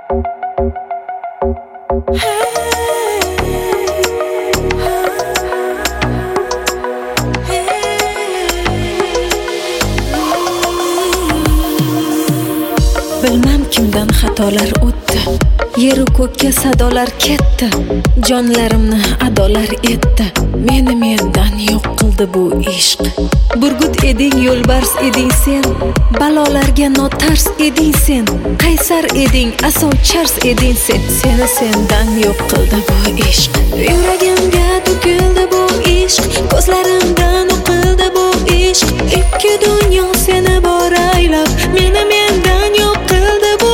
Bilmam kimdan xatolar o'tdi, yeru ko'kka sadolar ketdi, jonlarimni adolar etdi, meni mendan yo'q qildi bu ishq. Burgut eding, yo'lbars eding sen, balolarga notars eding sen, qaysar eding, asov chars eding sen, seni sendan yo'q qildi bu ishq. Yuragimga to'kildi bu ishq, ko'zlarimdan o'qildi bu ishq. Ikki dunyo seni bor aylab, meni mendan yo'q qildi bu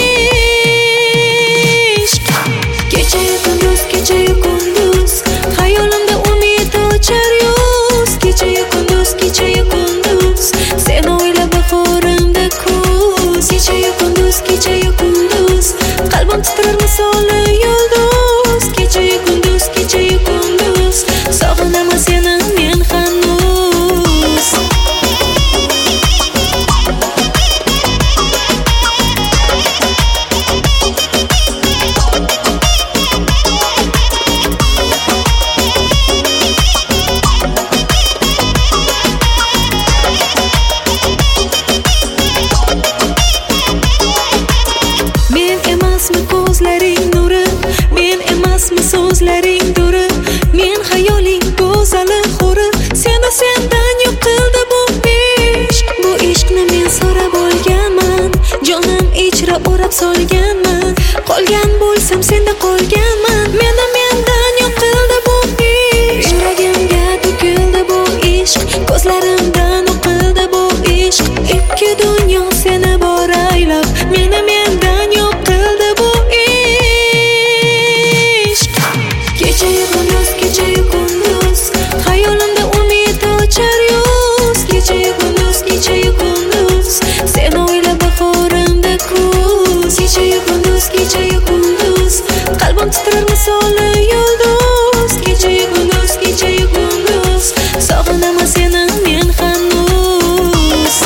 ishq. Kecha-yu kunduz, kecha-yu kunduz, xayolimda umid ochar yuz. Kecha-yu kunduz, kecha-yu kunduz, seni o'ylab bahorimda kuz. Kecha-yu kunduz, kecha-yu kunduz, qalbim titrar misoli yulduz. Kecha-yu kunduz, kecha-yu kunduz, sog'inaman seni men hanuz. Men emasmi ko'zlaring nuri, men emasmi so'zlaring duri, men xayoling go'zali huri, seni sendan yo'q qildi bu ishq. Bu ishqni men so'rab olganman, jonim ichra o'rab solganman, qolgan bo'lsam senda qolganman, meni mendan yo'q qildi bu ishq. Yuragimga to'kildi bu ishq, ko'zlarimdan o'qildi bu ishq. Ikki dunyo seni bor aylab, meni mendan yo'q qildi bu ishq. Kecha-yu kunduz, kecha-yu kunduz, xayolimda umid ochar yuz. Kecha-yu kunduz, kecha-yu kunduz, seni o'ylab bahorimda kuz. Kecha-yu kunduz, kecha-yu kunduz, qalbim titrar misoli yulduz. Kecha-yu kunduz, kecha-yu kunduz, sog'inaman seni men hanuz.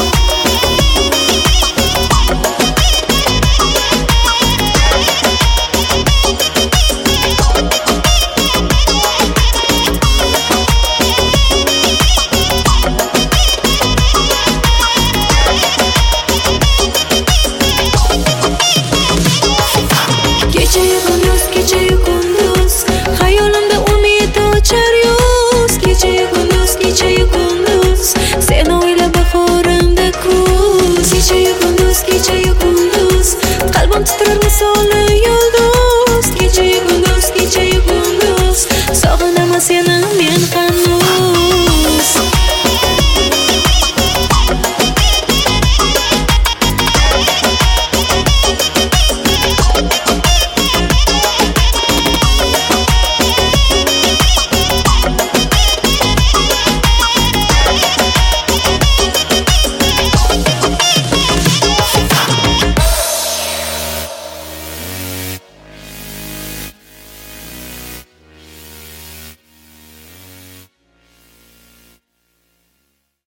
Kecha-yu kunduz, kecha-yu kunduz, xayolimda umid ochar yuz. Kecha-yu kunduz, kecha-yu kunduz, seni o'ylab bahorimda kuz. Kecha-yu kunduz, kecha-yu kunduz, qalbim titrar misoli yulduz. Kecha-yu kunduz, kecha-yu kunduz, sog'inaman seni men hanuz.